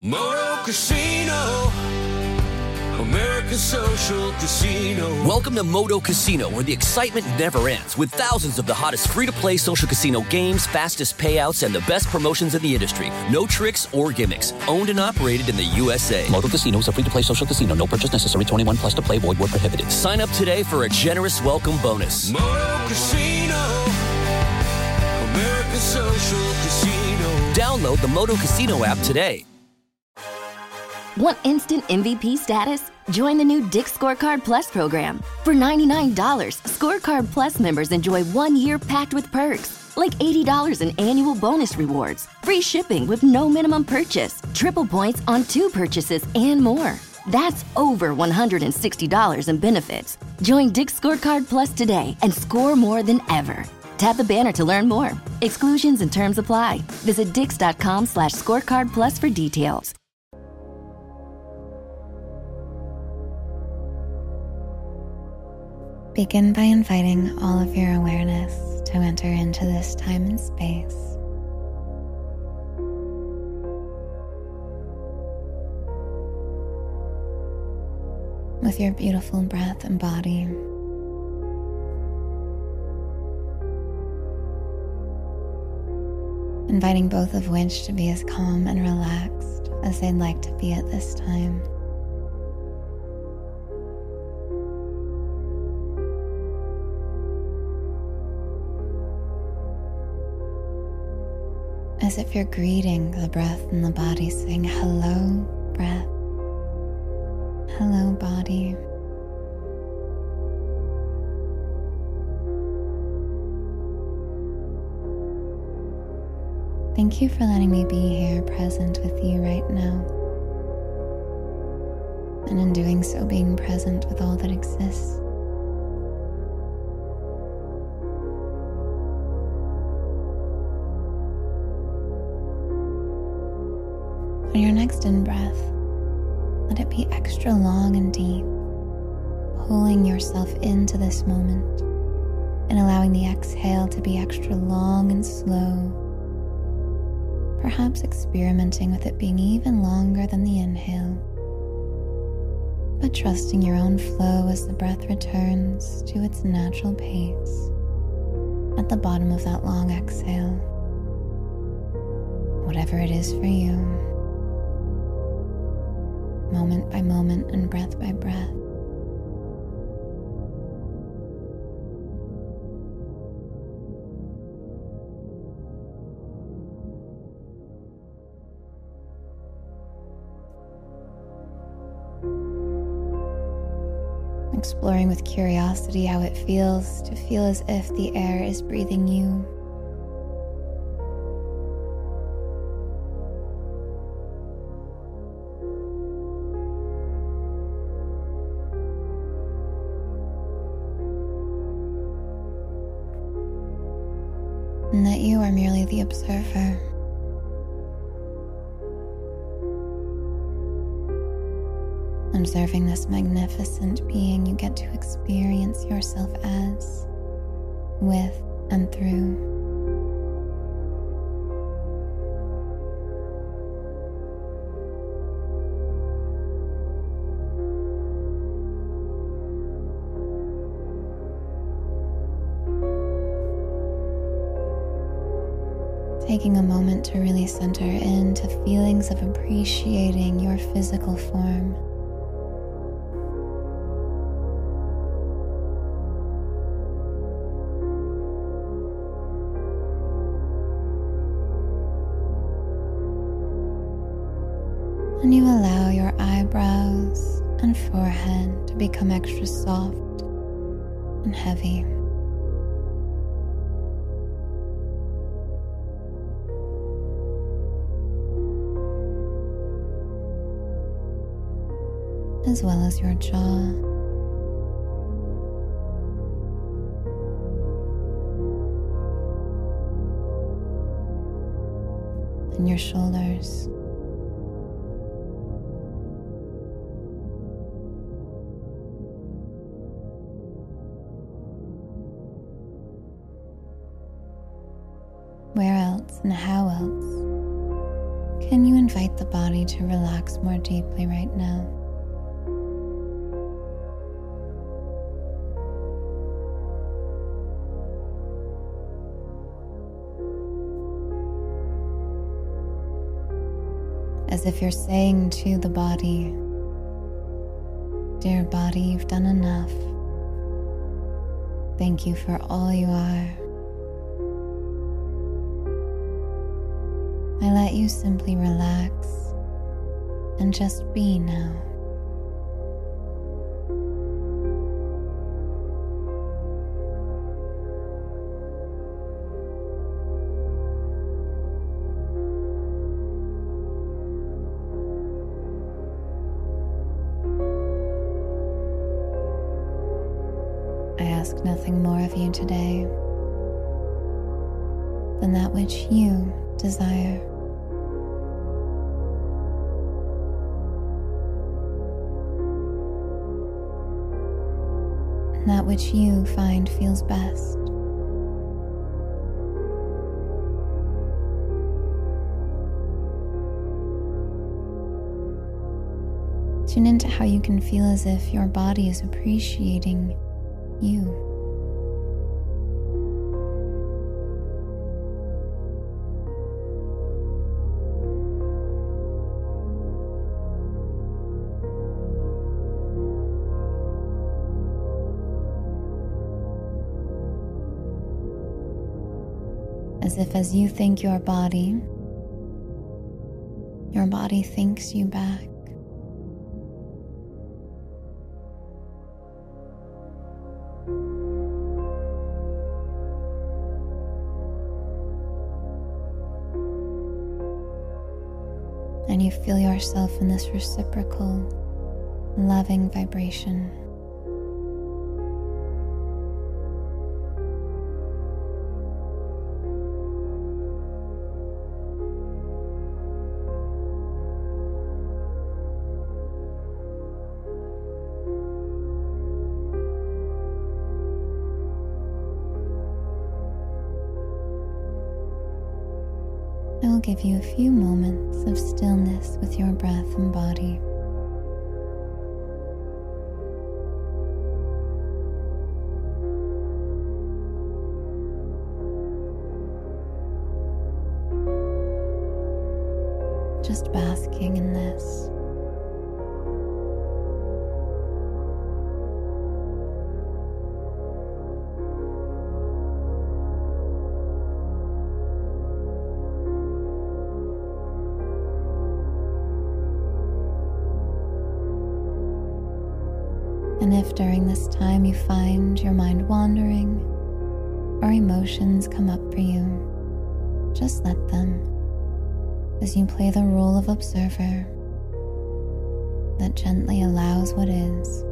Moto Casino, America's social casino. Welcome to Moto Casino, where the excitement never ends, with thousands of the hottest free-to-play social casino games, fastest payouts, and the best promotions in the industry. No tricks or gimmicks. Owned and operated in the USA. Moto Casino is a free-to-play social casino. No purchase necessary. 21 plus to play. Void where prohibited. Sign up today for a generous welcome bonus. Moto Casino, America's social casino. Download the Moto Casino app today. Want instant MVP status? Join the new Dick's Scorecard Plus program. For $99, Scorecard Plus members enjoy 1 year packed with perks, like $80 in annual bonus rewards, free shipping with no minimum purchase, triple points on 2 purchases, and more. That's over $160 in benefits. Join Dick's Scorecard Plus today and score more than ever. Tap the banner to learn more. Exclusions and terms apply. Visit dix.com/scorecard plus for details. Begin by inviting all of your awareness to enter into this time and space. With your beautiful breath and body. Inviting both of which to be as calm and relaxed as they'd like to be at this time. As if you're greeting the breath and the body, saying, hello, breath. Hello, body. Thank you for letting me be here present with you right now. And in doing so, being present with all that exists. On your next in-breath, let it be extra long and deep, pulling yourself into this moment and allowing the exhale to be extra long and slow, perhaps experimenting with it being even longer than the inhale, but trusting your own flow as the breath returns to its natural pace at the bottom of that long exhale, whatever it is for you. Moment by moment and breath by breath. Exploring with curiosity how it feels to feel as if the air is breathing you. And that you are merely the observer. Observing this magnificent being you get to experience yourself as, with and through. Taking a moment to really center into feelings of appreciating your physical form. And you allow your eyebrows and forehead to become extra soft and heavy. As well as your jaw. And your shoulders. Where else and how else Can you invite the body to relax more deeply right now? As if you're saying to the body, "Dear body, you've done enough. Thank you for all you are. I let you simply relax and just be now." I ask nothing more of you today than that which you desire. And that which you find feels best. Tune into how you can feel as if your body is appreciating you. As if as you thank your body thanks you back. And you feel yourself in this reciprocal, loving vibration. I will give you a few moments of stillness with your breath and body. Just basking in this. And if during this time you find your mind wandering or emotions come up for you, just let them, as you play the role of observer that gently allows what is,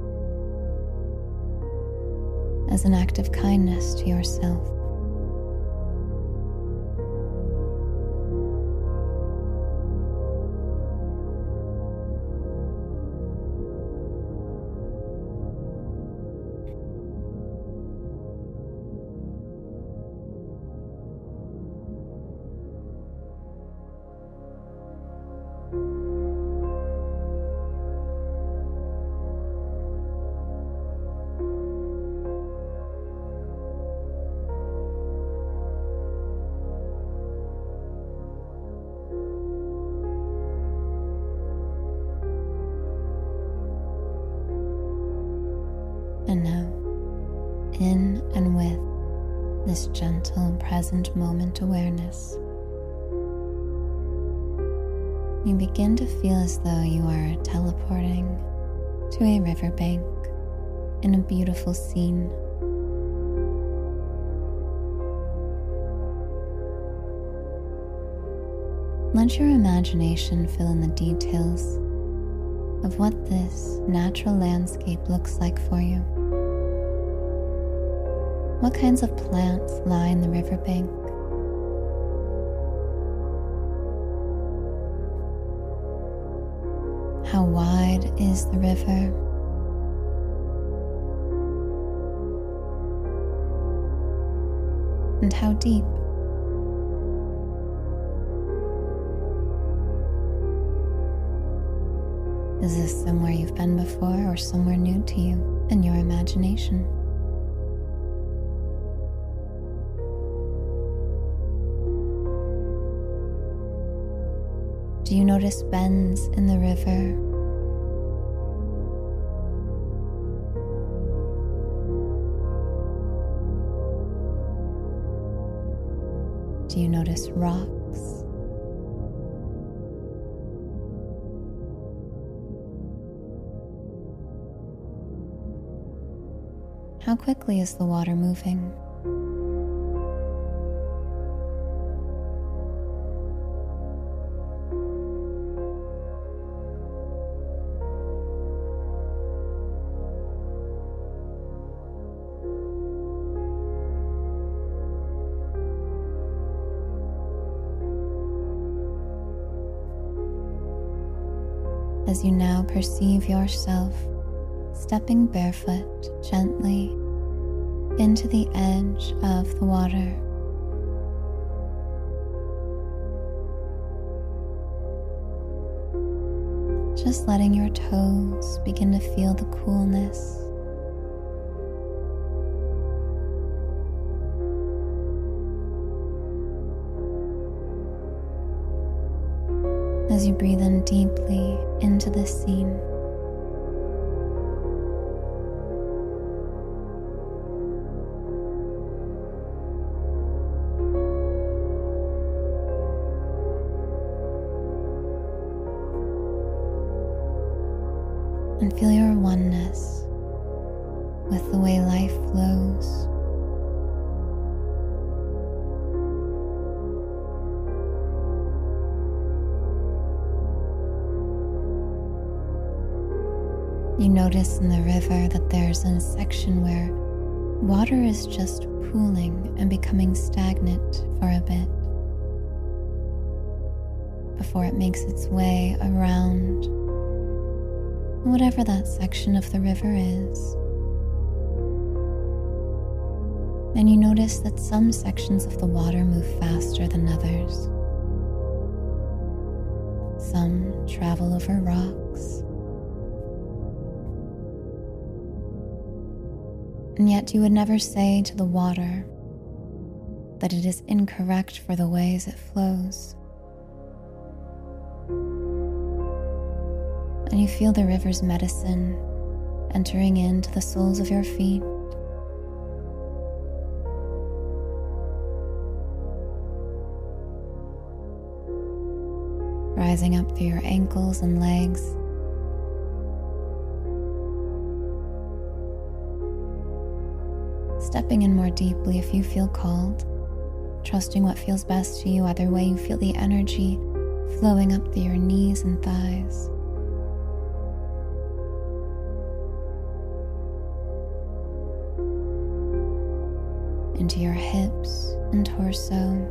as an act of kindness to yourself. And now, in and with this gentle present moment awareness, you begin to feel as though you are teleporting to a riverbank in a beautiful scene. Let your imagination fill in the details of what this natural landscape looks like for you. What kinds of plants line the riverbank? How wide is the river? And how deep? Is this somewhere you've been before or somewhere new to you in your imagination? Do you notice bends in the river? Do you notice rocks? How quickly is the water moving? As you now perceive yourself stepping barefoot gently into the edge of the water. Just letting your toes begin to feel the coolness. As you breathe in deeply into the scene. And feel your oneness with the way life flows. You notice in the river that there's a section where water is just pooling and becoming stagnant for a bit before it makes its way around whatever that section of the river is. And you notice that some sections of the water move faster than others. Some travel over rocks. And yet you would never say to the water that it is incorrect for the ways it flows. And you feel the river's medicine entering into the soles of your feet. Rising up through your ankles and legs. Stepping in more deeply if you feel called. Trusting what feels best to you. Either way, you feel the energy flowing up through your knees and thighs. Into your hips and torso.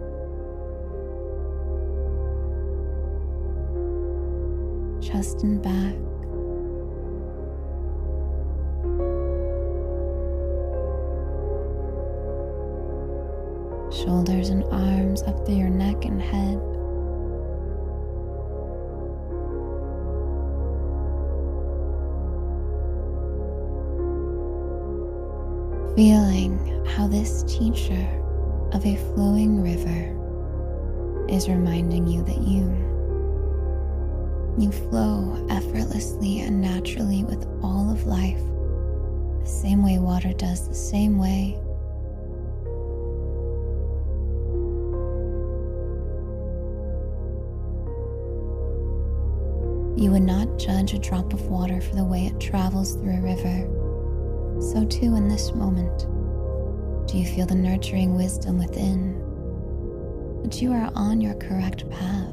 Chest and back. Shoulders and arms up through your neck and head. Feeling how this teacher of a flowing river is reminding you that you flow effortlessly and naturally with all of life, the same way water does, the same way. You would not judge a drop of water for the way it travels through a river. So too in this moment, do you feel the nurturing wisdom within that you are on your correct path?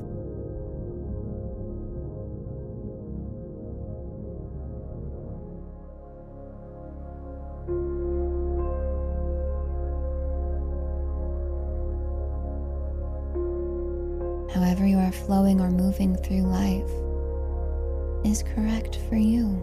However you are flowing or moving through life is correct for you.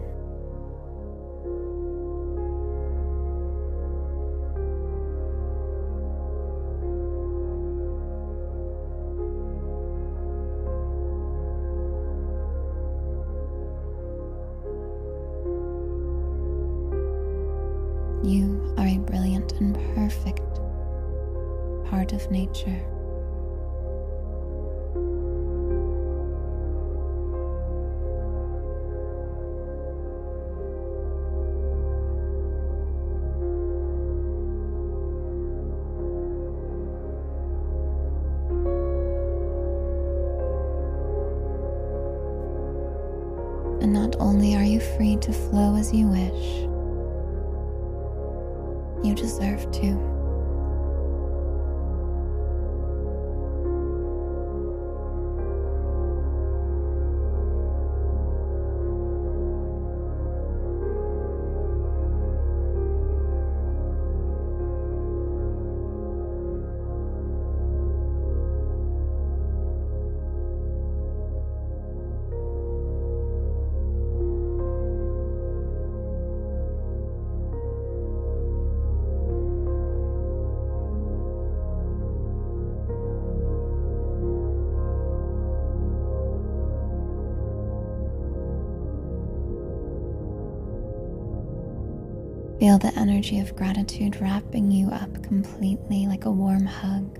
You are a brilliant and perfect part of nature. And not only are you free to flow as you wish, you deserve to. Feel the energy of gratitude wrapping you up completely like a warm hug.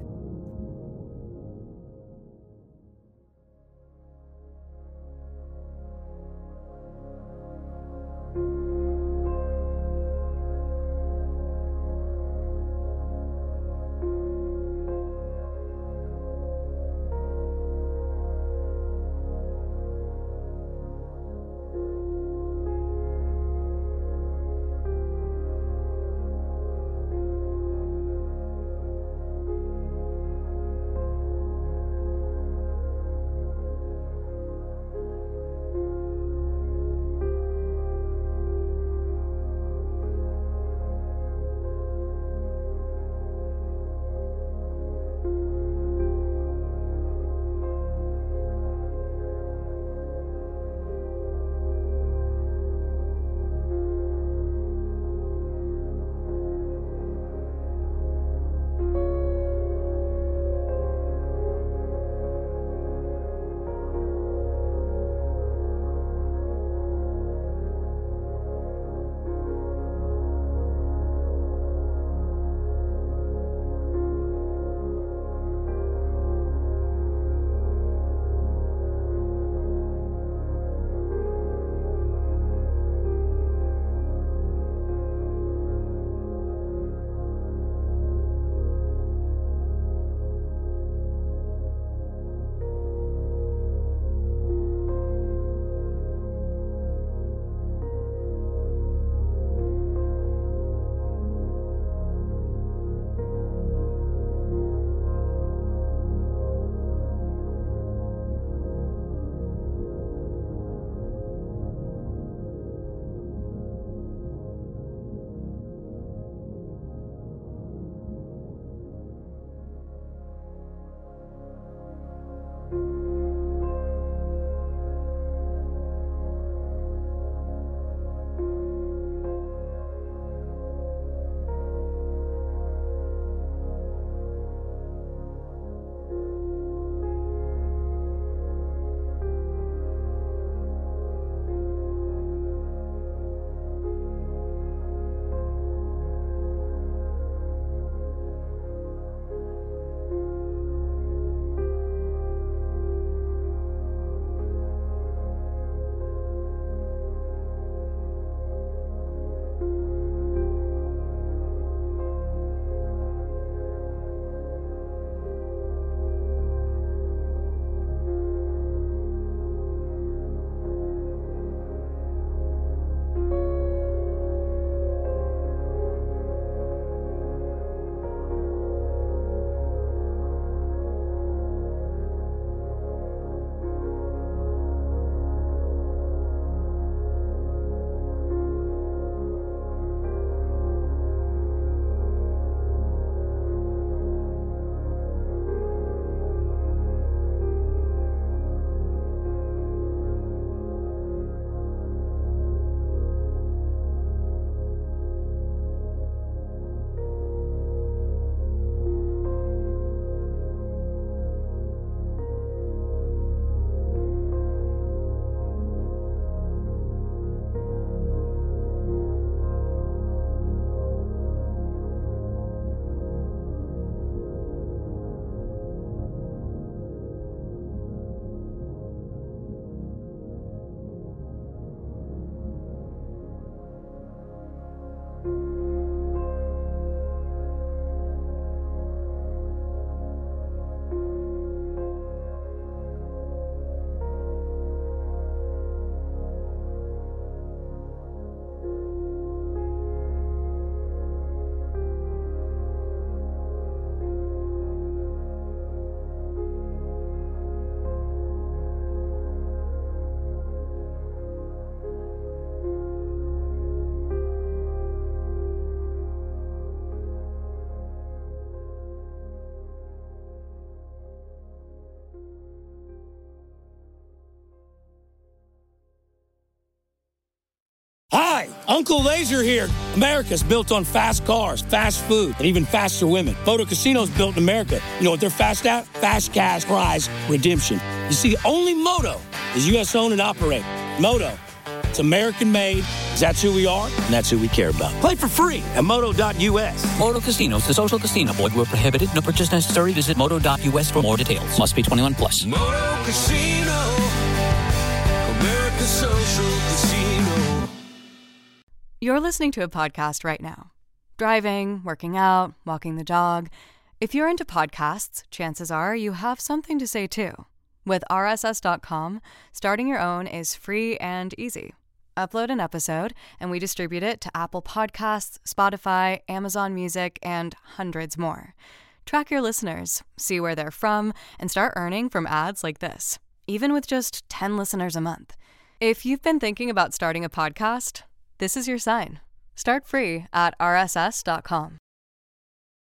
Uncle Laser here. America's built on fast cars, fast food, and even faster women. Photo Casino's built in America. You know what they're fast at? Fast cash prize redemption. You see, only Moto is U.S. owned and operated. Moto, it's American made. That's who we are, and that's who we care about. Play for free at moto.us. Moto Casino is a social casino. Void where prohibited. No purchase necessary. Visit moto.us for more details. Must be 21 plus. Moto Casino, America's social casino. You're listening to a podcast right now. Driving, working out, walking the dog. If you're into podcasts, chances are you have something to say too. With RSS.com, starting your own is free and easy. Upload an episode, and we distribute it to Apple Podcasts, Spotify, Amazon Music, and hundreds more. Track your listeners, see where they're from, and start earning from ads like this, even with just 10 listeners a month. If you've been thinking about starting a podcast, this is your sign. Start free at RSS.com.